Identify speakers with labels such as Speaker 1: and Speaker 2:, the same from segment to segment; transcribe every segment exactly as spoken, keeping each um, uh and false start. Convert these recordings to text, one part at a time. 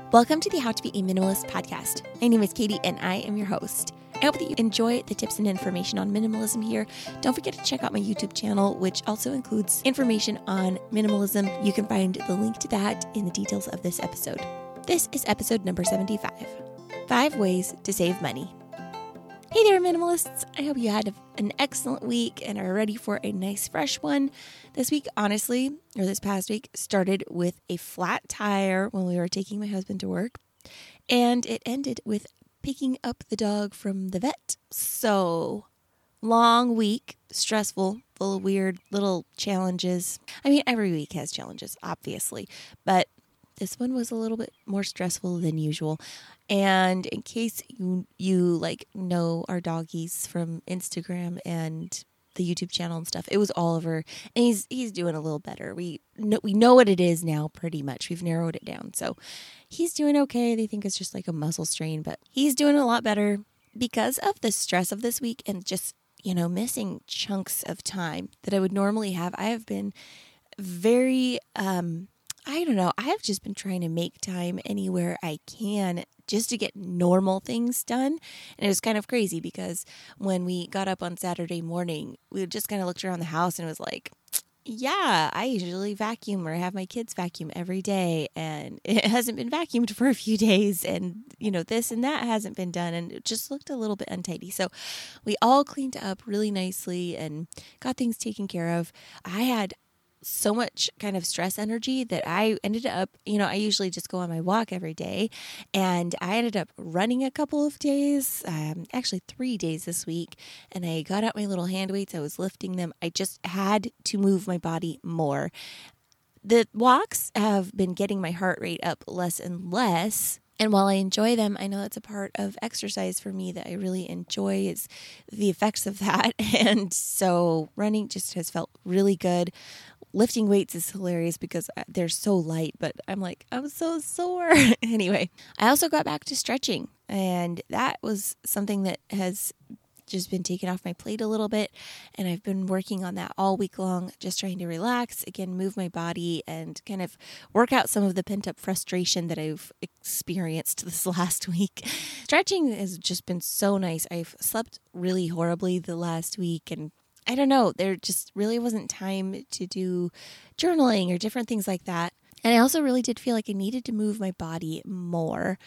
Speaker 1: Welcome to the How to Be a Minimalist podcast. My name is Katie and I am your host. I hope that you enjoy the tips and information on minimalism here. Don't forget to check out my YouTube channel, which also includes information on minimalism. You can find the link to that in the details of this episode. This is episode number seventy-five. Five ways to save money. Hey there, minimalists. I hope you had an excellent week and are ready for a nice fresh one. This week, honestly, or this past week, started with a flat tire when we were taking my husband to work, and it ended with picking up the dog from the vet. So, long week, stressful, full of weird little challenges. I mean, every week has challenges, obviously, but this one was a little bit more stressful than usual. And in case you you like know our doggies from Instagram and the YouTube channel and stuff, it was Oliver, and he's he's doing a little better. We know we know what it is now, pretty much. We've narrowed it down, so he's doing okay. They think it's just like a muscle strain, but he's doing a lot better because of the stress of this week and just you know missing chunks of time that I would normally have. I have been very um. I don't know. I have just been trying to make time anywhere I can just to get normal things done. And it was kind of crazy because when we got up on Saturday morning, we just kind of looked around the house and it was like, yeah, I usually vacuum or have my kids vacuum every day. And it hasn't been vacuumed for a few days. And, you know, this and that hasn't been done. And it just looked a little bit untidy. So we all cleaned up really nicely and got things taken care of. I had so much kind of stress energy that I ended up, you know, I usually just go on my walk every day, and I ended up running a couple of days, um, actually three days this week, and I got out my little hand weights, I was lifting them. I just had to move my body more. The walks have been getting my heart rate up less and less. And while I enjoy them, I know that's a part of exercise for me that I really enjoy is the effects of that. And so running just has felt really good. Lifting weights is hilarious because they're so light, but I'm like, I'm so sore. Anyway, I also got back to stretching, and that was something that has just been taken off my plate a little bit, and I've been working on that all week long, just trying to relax, again, move my body and kind of work out some of the pent-up frustration that I've experienced this last week. Stretching has just been so nice. I've slept really horribly the last week, and I don't know, there just really wasn't time to do journaling or different things like that. And I also really did feel like I needed to move my body more.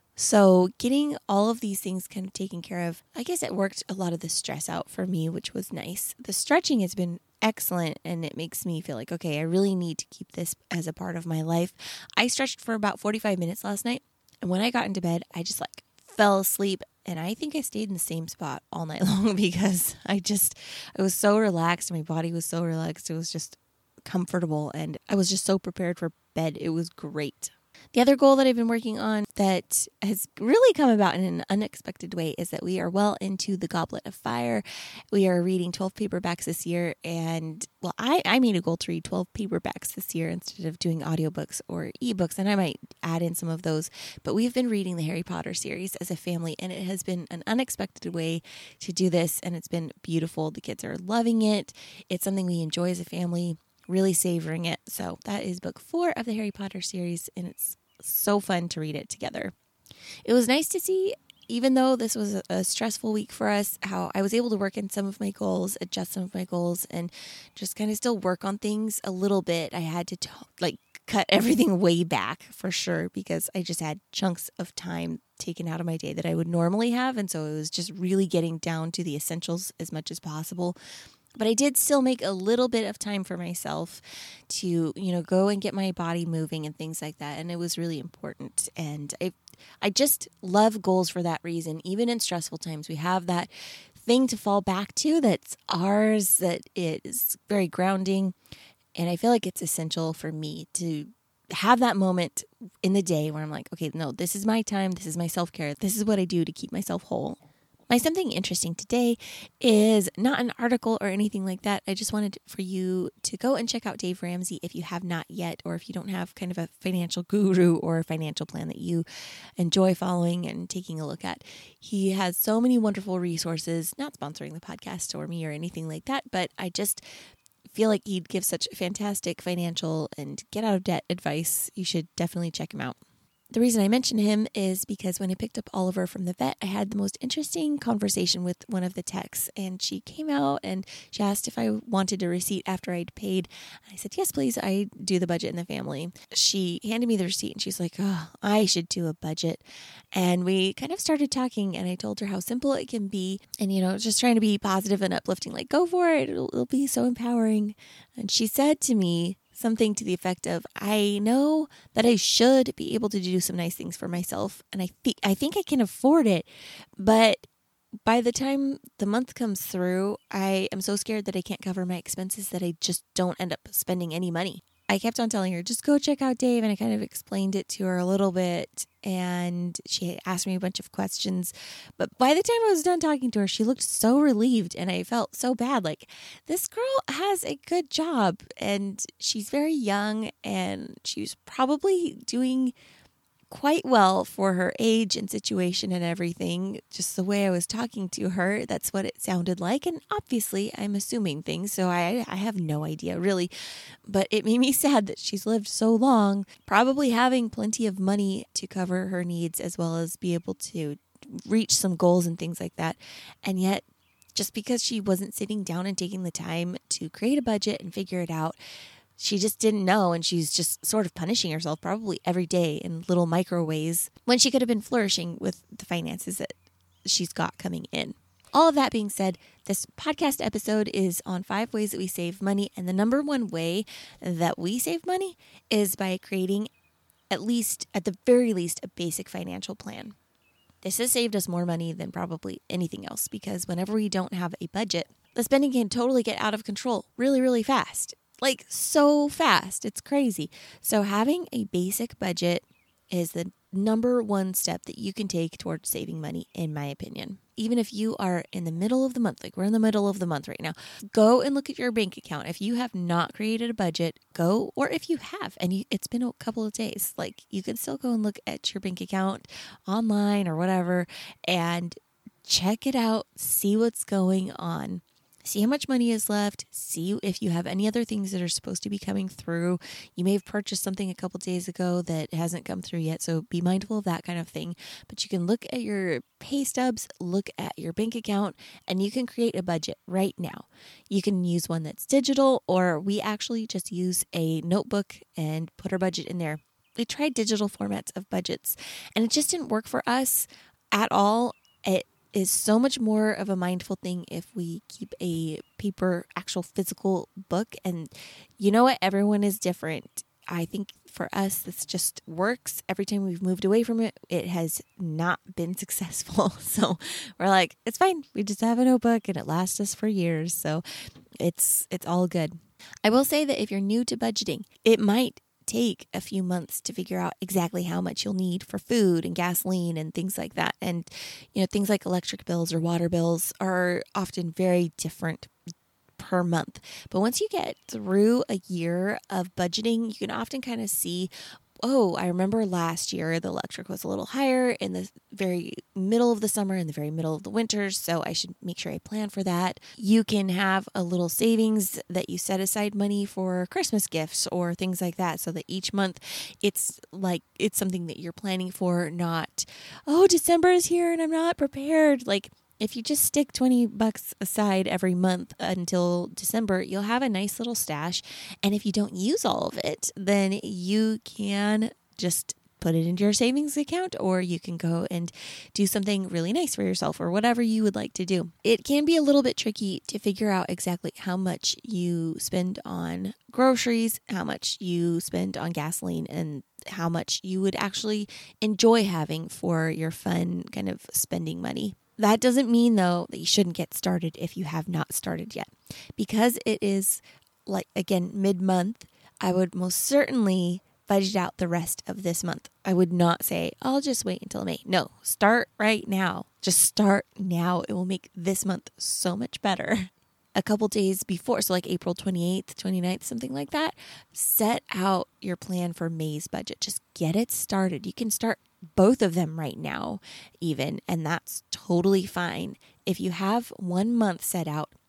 Speaker 1: So getting all of these things kind of taken care of, I guess it worked a lot of the stress out for me, which was nice. The stretching has been excellent, and it makes me feel like, okay, I really need to keep this as a part of my life. I stretched for about forty-five minutes last night, and when I got into bed, I just like fell asleep, and I think I stayed in the same spot all night long because I just, I was so relaxed, my body was so relaxed, it was just comfortable, and I was just so prepared for bed. It was great. The other goal that I've been working on that has really come about in an unexpected way is that we are well into the Goblet of Fire. We are reading twelve paperbacks this year, and well, I, I made a goal to read twelve paperbacks this year instead of doing audiobooks or ebooks, and I might add in some of those, but we've been reading the Harry Potter series as a family, and it has been an unexpected way to do this, and it's been beautiful. The kids are loving it. It's something we enjoy as a family, really savoring it. So that is book four of the Harry Potter series, and it's so fun to read it together. It was nice to see, even though this was a stressful week for us, how I was able to work in some of my goals, adjust some of my goals, and just kind of still work on things a little bit. I had to t- like cut everything way back for sure because I just had chunks of time taken out of my day that I would normally have, and so it was just really getting down to the essentials as much as possible. But I did still make a little bit of time for myself to, you know, go and get my body moving and things like that. And it was really important. And I I just love goals for that reason. Even in stressful times, we have that thing to fall back to that's ours, that is very grounding. And I feel like it's essential for me to have that moment in the day where I'm like, okay, no, this is my time. This is my self-care. This is what I do to keep myself whole. My something interesting today is not an article or anything like that. I just wanted for you to go and check out Dave Ramsey if you have not yet, or if you don't have kind of a financial guru or a financial plan that you enjoy following and taking a look at. He has so many wonderful resources, not sponsoring the podcast or me or anything like that, but I just feel like he'd give such fantastic financial and get out of debt advice. You should definitely check him out. The reason I mention him is because when I picked up Oliver from the vet, I had the most interesting conversation with one of the techs, and she came out and she asked if I wanted a receipt after I'd paid. I said, yes, please. I do the budget in the family. She handed me the receipt and she's like, oh, I should do a budget. And we kind of started talking, and I told her how simple it can be, and, you know, just trying to be positive and uplifting, like, go for it. It'll, it'll be so empowering. And she said to me something to the effect of, I know that I should be able to do some nice things for myself, and I think I think I can afford it, but by the time the month comes through, I am so scared that I can't cover my expenses that I just don't end up spending any money. I kept on telling her, just go check out Dave, and I kind of explained it to her a little bit, and she asked me a bunch of questions, but by the time I was done talking to her, she looked so relieved, and I felt so bad. Like, this girl has a good job, and she's very young, and she's probably doing quite well for her age and situation and everything. Just the way I was talking to her, that's what it sounded like. And obviously I'm assuming things, so I, I have no idea really. But it made me sad that she's lived so long, probably having plenty of money to cover her needs as well as be able to reach some goals and things like that. And yet, just because she wasn't sitting down and taking the time to create a budget and figure it out, she just didn't know, and she's just sort of punishing herself probably every day in little micro ways when she could have been flourishing with the finances that she's got coming in. All of that being said, this podcast episode is on five ways that we save money, and the number one way that we save money is by creating at least, at the very least, a basic financial plan. This has saved us more money than probably anything else, because whenever we don't have a budget, the spending can totally get out of control really, really fast. Like, so fast. It's crazy. So having a basic budget is the number one step that you can take towards saving money, in my opinion. Even if you are in the middle of the month, like we're in the middle of the month right now, go and look at your bank account. If you have not created a budget, go, or if you have, and you, it's been a couple of days, like you can still go and look at your bank account online or whatever and check it out, see what's going on. See how much money is left. See if you have any other things that are supposed to be coming through. You may have purchased something a couple days ago that hasn't come through yet, so be mindful of that kind of thing. But you can look at your pay stubs, look at your bank account, and you can create a budget right now. You can use one that's digital, or we actually just use a notebook and put our budget in there. We tried digital formats of budgets, and it just didn't work for us at all. It is so much more of a mindful thing if we keep a paper, actual physical book. And you know what? Everyone is different. I think for us, this just works. Every time we've moved away from it, it has not been successful. So we're like, it's fine. We just have a notebook and it lasts us for years. So it's it's all good. I will say that if you're new to budgeting, it might take a few months to figure out exactly how much you'll need for food and gasoline and things like that. And, you know, things like electric bills or water bills are often very different per month. But once you get through a year of budgeting, you can often kind of see, oh, I remember last year the electric was a little higher in the very middle of the summer and the very middle of the winter, so I should make sure I plan for that. You can have a little savings that you set aside money for Christmas gifts or things like that, so that each month it's like it's something that you're planning for, not, oh, December is here and I'm not prepared. Like, if you just stick twenty bucks aside every month until December, you'll have a nice little stash. And if you don't use all of it, then you can just put it into your savings account, or you can go and do something really nice for yourself or whatever you would like to do. It can be a little bit tricky to figure out exactly how much you spend on groceries, how much you spend on gasoline, and how much you would actually enjoy having for your fun kind of spending money. That doesn't mean, though, that you shouldn't get started if you have not started yet. Because it is, like, again, mid-month, I would most certainly budget out the rest of this month. I would not say, I'll just wait until May. No, start right now. Just start now. It will make this month so much better. A couple days before, so like April twenty-eighth, twenty-ninth, something like that, set out your plan for May's budget. Just get it started. You can start both of them right now even, and that's totally fine. If you have one month set out,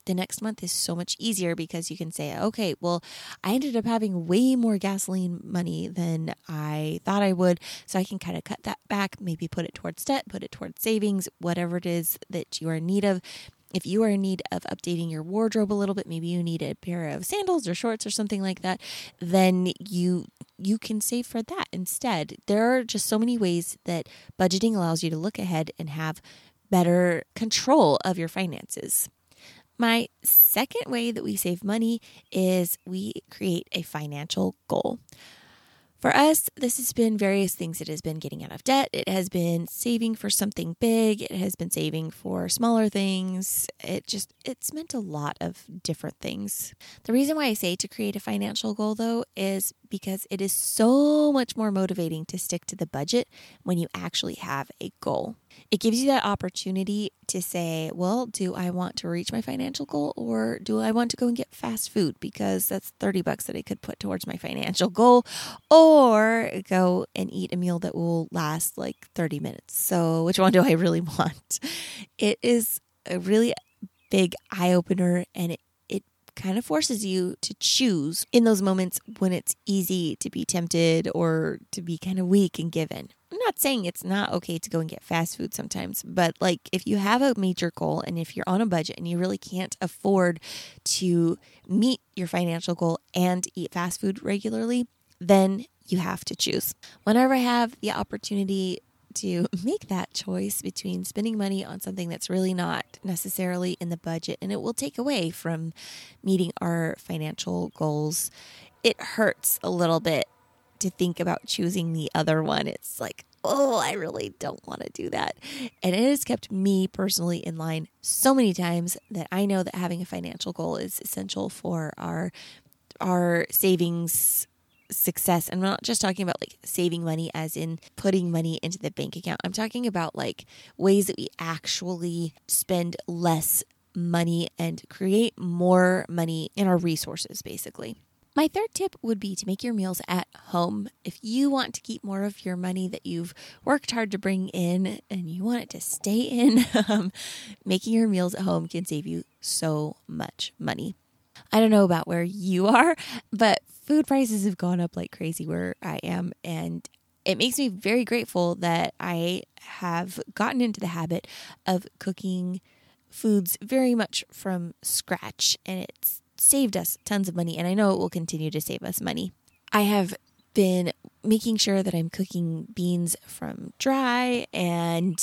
Speaker 1: the next month is so much easier because you can say, okay, well, I ended up having way more gasoline money than I thought I would. So I can kind of cut that back, maybe put it towards debt, put it towards savings, whatever it is that you are in need of. If you are in need of updating your wardrobe a little bit, maybe you need a pair of sandals or shorts or something like that, then you you can save for that instead. There are just so many ways that budgeting allows you to look ahead and have better control of your finances. My second way that we save money is we create a financial goal. For us, this has been various things. It has been getting out of debt. It has been saving for something big. It has been saving for smaller things. It just, it's meant a lot of different things. The reason why I say to create a financial goal, though, is because it is so much more motivating to stick to the budget when you actually have a goal. It gives you that opportunity to say, well, do I want to reach my financial goal, or do I want to go and get fast food because that's thirty bucks that I could put towards my financial goal, or go and eat a meal that will last like thirty minutes. So which one do I really want? It is a really big eye opener, and it kind of forces you to choose in those moments when it's easy to be tempted or to be kind of weak and given. I'm not saying it's not okay to go and get fast food sometimes, but like if you have a major goal and if you're on a budget and you really can't afford to meet your financial goal and eat fast food regularly, then you have to choose. Whenever I have the opportunity to make that choice between spending money on something that's really not necessarily in the budget and it will take away from meeting our financial goals, it hurts a little bit to think about choosing the other one. It's like, oh, I really don't want to do that. And it has kept me personally in line so many times that I know that having a financial goal is essential for our our savings success. I'm not just talking about like saving money as in putting money into the bank account. I'm talking about like ways that we actually spend less money and create more money in our resources, basically. My third tip would be to make your meals at home. If you want to keep more of your money that you've worked hard to bring in and you want it to stay in, um, making your meals at home can save you so much money. I don't know about where you are, but food prices have gone up like crazy where I am, and it makes me very grateful that I have gotten into the habit of cooking foods very much from scratch, and it's saved us tons of money, and I know it will continue to save us money. I have been making sure that I'm cooking beans from dry, and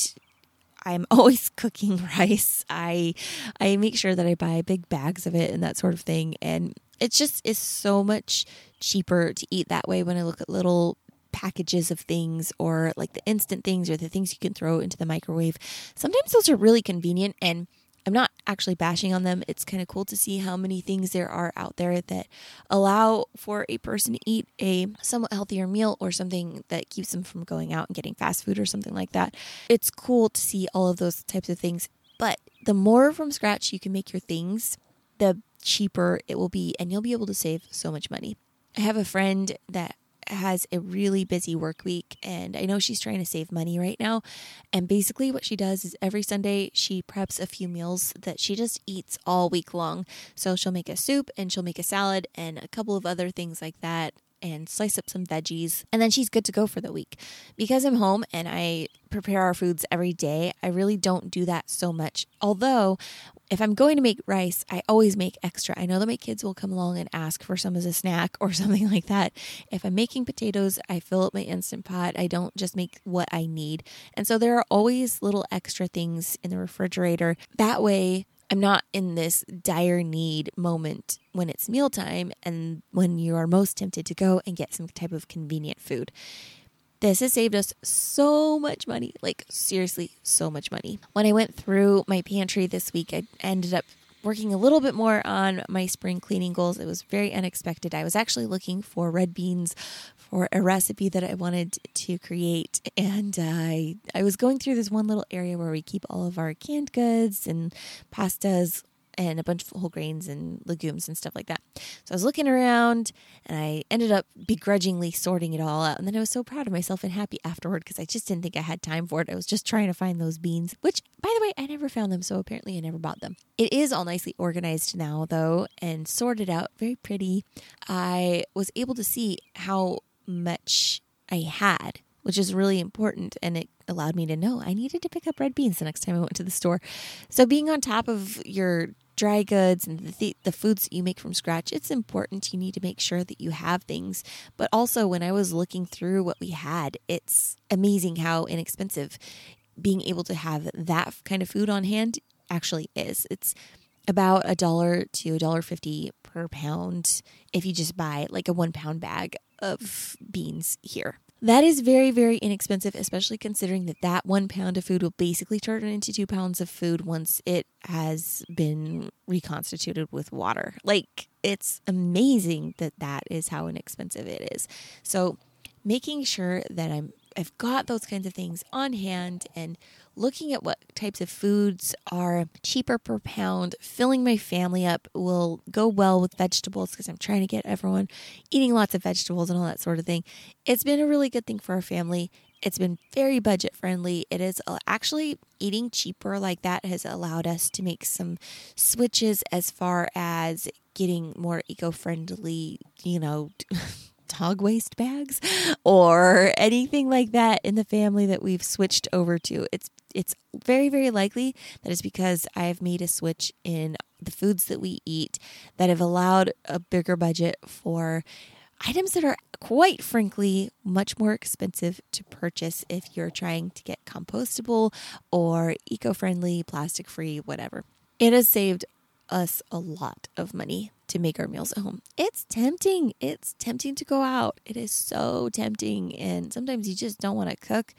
Speaker 1: I'm always cooking rice. I I make sure that I buy big bags of it and that sort of thing. And it just is so much cheaper to eat that way when I look at little packages of things or like the instant things or the things you can throw into the microwave. Sometimes those are really convenient, and I'm not actually bashing on them. It's kind of cool to see how many things there are out there that allow for a person to eat a somewhat healthier meal or something that keeps them from going out and getting fast food or something like that. It's cool to see all of those types of things. But the more from scratch you can make your things, the cheaper it will be, and you'll be able to save so much money. I have a friend that has a really busy work week, and I know she's trying to save money right now. And basically what she does is every Sunday she preps a few meals that she just eats all week long. So she'll make a soup and she'll make a salad and a couple of other things like that, and slice up some veggies, and then she's good to go for the week. Because I'm home and I prepare our foods every day, I really don't do that so much. Although if I'm going to make rice, I always make extra. I know that my kids will come along and ask for some as a snack or something like that. If I'm making potatoes, I fill up my Instant Pot. I don't just make what I need. And so there are always little extra things in the refrigerator. That way, I'm not in this dire need moment when it's mealtime and when you are most tempted to go and get some type of convenient food. This has saved us so much money, like seriously, so much money. When I went through my pantry this week, I ended up working a little bit more on my spring cleaning goals. It was very unexpected. I was actually looking for red beans for a recipe that I wanted to create. And uh, I, I was going through this one little area where we keep all of our canned goods and pastas, and a bunch of whole grains and legumes and stuff like that. So I was looking around and I ended up begrudgingly sorting it all out. And then I was so proud of myself and happy afterward because I just didn't think I had time for it. I was just trying to find those beans, which, by the way, I never found them. So apparently I never bought them. It is all nicely organized now, though, and sorted out, very pretty. I was able to see how much I had, which is really important. And it allowed me to know I needed to pick up red beans the next time I went to the store. So being on top of your dry goods and the, th- the foods that you make from scratch, it's important. You need to make sure that you have things. But also when I was looking through what we had, it's amazing how inexpensive being able to have that kind of food on hand actually is. It's about a dollar to a dollar fifty per pound if you just buy like a one pound bag of beans here. That is very, very inexpensive, especially considering that that one pound of food will basically turn into two pounds of food once it has been reconstituted with water. Like, it's amazing that that is how inexpensive it is. So making sure that I'm, I've got those kinds of things on hand and looking at what types of foods are cheaper per pound, filling my family up will go well with vegetables because I'm trying to get everyone eating lots of vegetables and all that sort of thing. It's been a really good thing for our family. It's been very budget friendly. It is actually eating cheaper like that has allowed us to make some switches as far as getting more eco-friendly, you know, dog waste bags or anything like that in the family that we've switched over to. It's it's very, very likely that it's because I've made a switch in the foods that we eat that have allowed a bigger budget for items that are quite frankly much more expensive to purchase if you're trying to get compostable or eco-friendly, plastic-free, whatever. It has saved us a lot of money to make our meals at home. It's tempting. It's tempting to go out. It is so tempting. And sometimes you just don't want to cook.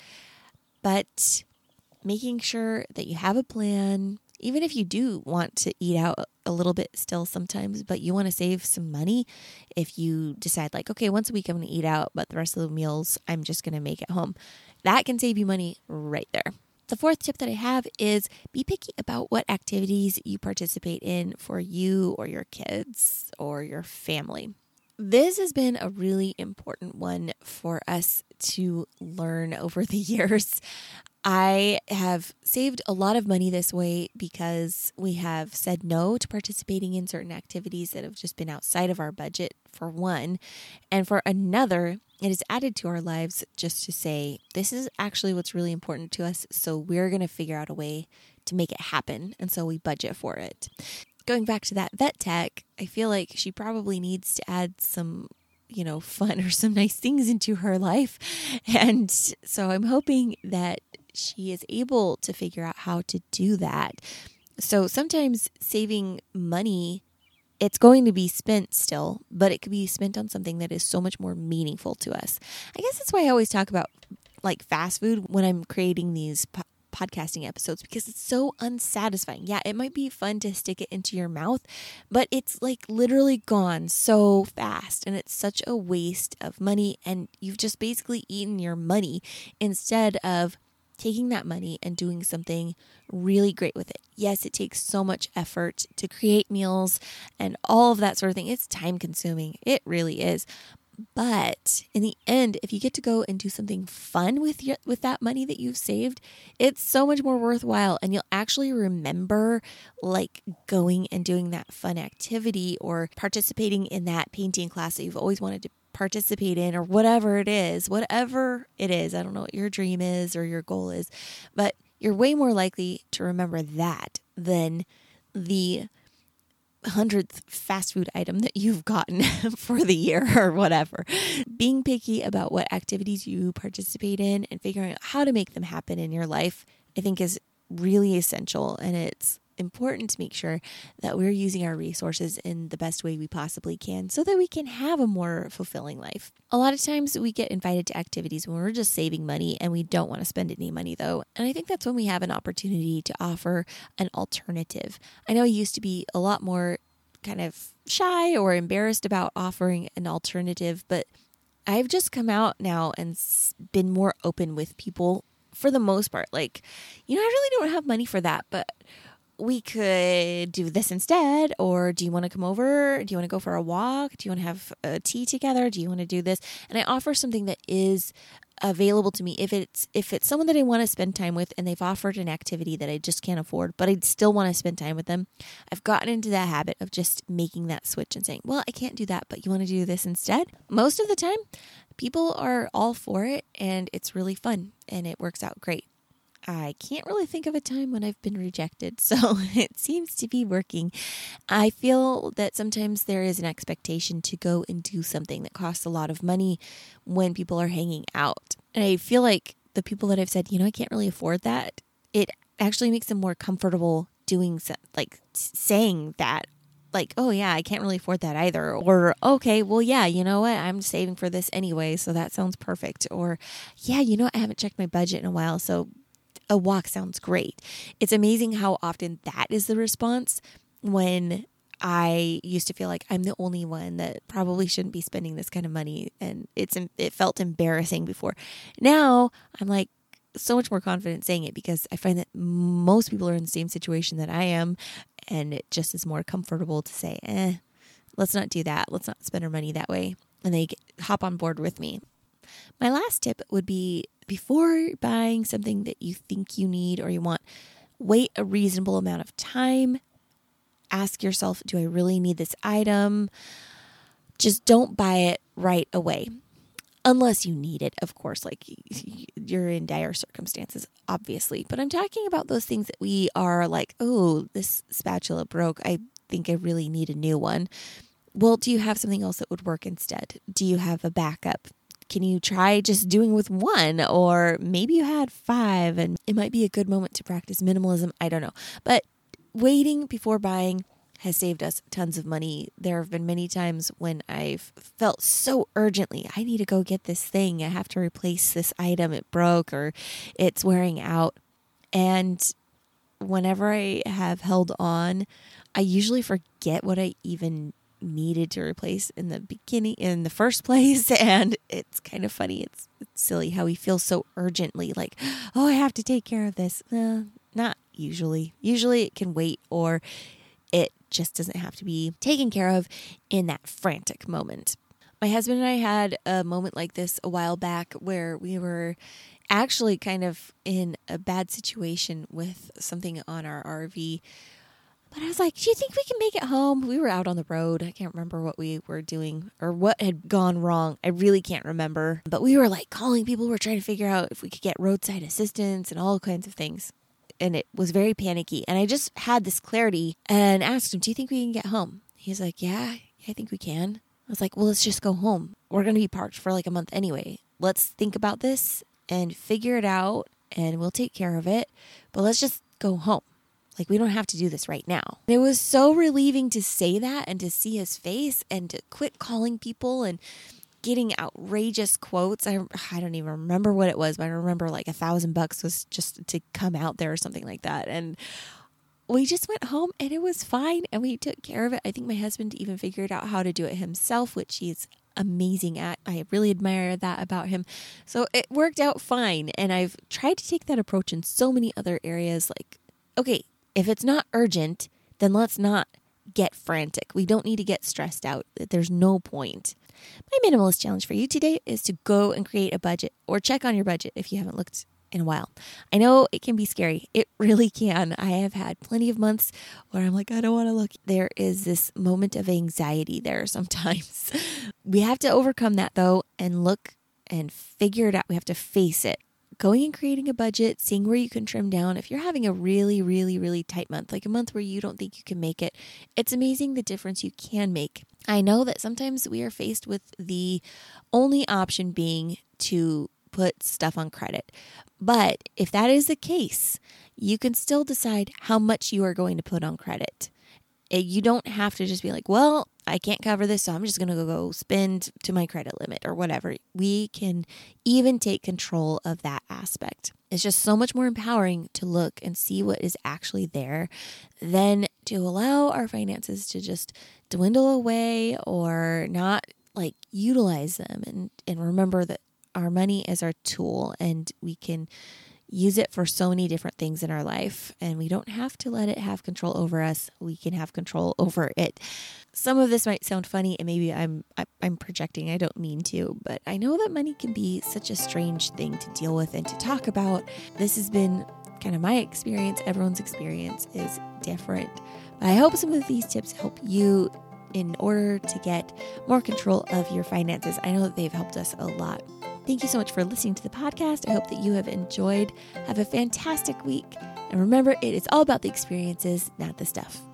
Speaker 1: But making sure that you have a plan, even if you do want to eat out a little bit still sometimes, but you want to save some money, if you decide like, okay, once a week I'm going to eat out, but the rest of the meals I'm just going to make at home, that can save you money right there. The fourth tip that I have is be picky about what activities you participate in for you or your kids or your family. This has been a really important one for us to learn over the years. I have saved a lot of money this way because we have said no to participating in certain activities that have just been outside of our budget, for one. And for another, it is added to our lives just to say, this is actually what's really important to us. So we're going to figure out a way to make it happen. And so we budget for it. Going back to that vet tech, I feel like she probably needs to add some, you know, fun or some nice things into her life. And so I'm hoping that she is able to figure out how to do that. So sometimes saving money, it's going to be spent still, but it could be spent on something that is so much more meaningful to us. I guess that's why I always talk about like fast food when I'm creating these po- podcasting episodes, because it's so unsatisfying. Yeah, it might be fun to stick it into your mouth, but it's like literally gone so fast and it's such a waste of money, and you've just basically eaten your money instead of taking that money and doing something really great with it. Yes, it takes so much effort to create meals and all of that sort of thing. It's time consuming. It really is. But in the end, if you get to go and do something fun with your, with that money that you've saved, it's so much more worthwhile. And you'll actually remember like going and doing that fun activity or participating in that painting class that you've always wanted to participate in, or whatever it is, whatever it is. I don't know what your dream is or your goal is, but you're way more likely to remember that than the hundredth fast food item that you've gotten for the year or whatever. Being picky about what activities you participate in and figuring out how to make them happen in your life, I think is really essential. And it's important to make sure that we're using our resources in the best way we possibly can so that we can have a more fulfilling life. A lot of times we get invited to activities when we're just saving money and we don't want to spend any money though. And I think that's when we have an opportunity to offer an alternative. I know I used to be a lot more kind of shy or embarrassed about offering an alternative, but I've just come out now and been more open with people for the most part. Like, you know, I really don't have money for that, but we could do this instead, or do you want to come over? Do you want to go for a walk? Do you want to have a tea together? Do you want to do this? And I offer something that is available to me. If it's if it's someone that I want to spend time with and they've offered an activity that I just can't afford, but I still want to spend time with them, I've gotten into that habit of just making that switch and saying, well, I can't do that, but you want to do this instead? Most of the time, people are all for it, and it's really fun, and it works out great. I can't really think of a time when I've been rejected, so it seems to be working. I feel that sometimes there is an expectation to go and do something that costs a lot of money when people are hanging out. And I feel like the people that I've said, you know, I can't really afford that, it actually makes them more comfortable doing, so, like saying that. Like, oh yeah, I can't really afford that either. Or, okay, well, yeah, you know what? I'm saving for this anyway, so that sounds perfect. Or, yeah, you know, I haven't checked my budget in a while, so a walk sounds great. It's amazing how often that is the response when I used to feel like I'm the only one that probably shouldn't be spending this kind of money. And it's it felt embarrassing before. Now I'm like so much more confident saying it because I find that most people are in the same situation that I am. And it just is more comfortable to say, eh, let's not do that. Let's not spend our money that way. And they get, hop on board with me. My last tip would be, before buying something that you think you need or you want, wait a reasonable amount of time. Ask yourself, do I really need this item? Just don't buy it right away. Unless you need it, of course, like you're in dire circumstances, obviously. But I'm talking about those things that we are like, oh, this spatula broke. I think I really need a new one. Well, do you have something else that would work instead? Do you have a backup? Can you try just doing with one? Or maybe you had five and it might be a good moment to practice minimalism. I don't know. But waiting before buying has saved us tons of money. There have been many times when I've felt so urgently, I need to go get this thing. I have to replace this item. It broke or it's wearing out. And whenever I have held on, I usually forget what I even needed to replace in the beginning, in the first place. And it's kind of funny. It's, it's silly how we feel so urgently like, oh, I have to take care of this. Uh, not usually. Usually it can wait, or it just doesn't have to be taken care of in that frantic moment. My husband and I had a moment like this a while back where we were actually kind of in a bad situation with something on our R V. But I was like, do you think we can make it home? We were out on the road. I can't remember what we were doing or what had gone wrong. I really can't remember. But we were like calling people. We were trying to figure out if we could get roadside assistance and all kinds of things. And it was very panicky. And I just had this clarity and asked him, do you think we can get home? He's like, yeah, I think we can. I was like, well, let's just go home. We're going to be parked for like a month anyway. Let's think about this and figure it out and we'll take care of it. But let's just go home. Like, we don't have to do this right now. It was so relieving to say that and to see his face and to quit calling people and getting outrageous quotes. I, I don't even remember what it was, but I remember like a thousand bucks was just to come out there or something like that. And we just went home and it was fine and we took care of it. I think my husband even figured out how to do it himself, which he's amazing at. I really admire that about him. So it worked out fine. And I've tried to take that approach in so many other areas. Like, okay, if it's not urgent, then let's not get frantic. We don't need to get stressed out. There's no point. My minimalist challenge for you today is to go and create a budget or check on your budget if you haven't looked in a while. I know it can be scary. It really can. I have had plenty of months where I'm like, I don't want to look. There is this moment of anxiety there sometimes. We have to overcome that though and look and figure it out. We have to face it. Going and creating a budget, seeing where you can trim down. If you're having a really, really, really tight month, like a month where you don't think you can make it, it's amazing the difference you can make. I know that sometimes we are faced with the only option being to put stuff on credit. But if that is the case, you can still decide how much you are going to put on credit. You don't have to just be like, well, I can't cover this, so I'm just going to go spend to my credit limit or whatever. We can even take control of that aspect. It's just so much more empowering to look and see what is actually there than to allow our finances to just dwindle away or not like utilize them. And, and remember that our money is our tool and we can use it for so many different things in our life, and we don't have to let it have control over us. We can have control over it. Some of this might sound funny, and maybe I'm I'm projecting. I don't mean to, but I know that money can be such a strange thing to deal with and to talk about. This has been kind of my experience. Everyone's experience is different. But I hope some of these tips help you in order to get more control of your finances. I know that they've helped us a lot. Thank you so much for listening to the podcast. I hope that you have enjoyed. Have a fantastic week. And remember, it is all about the experiences, not the stuff.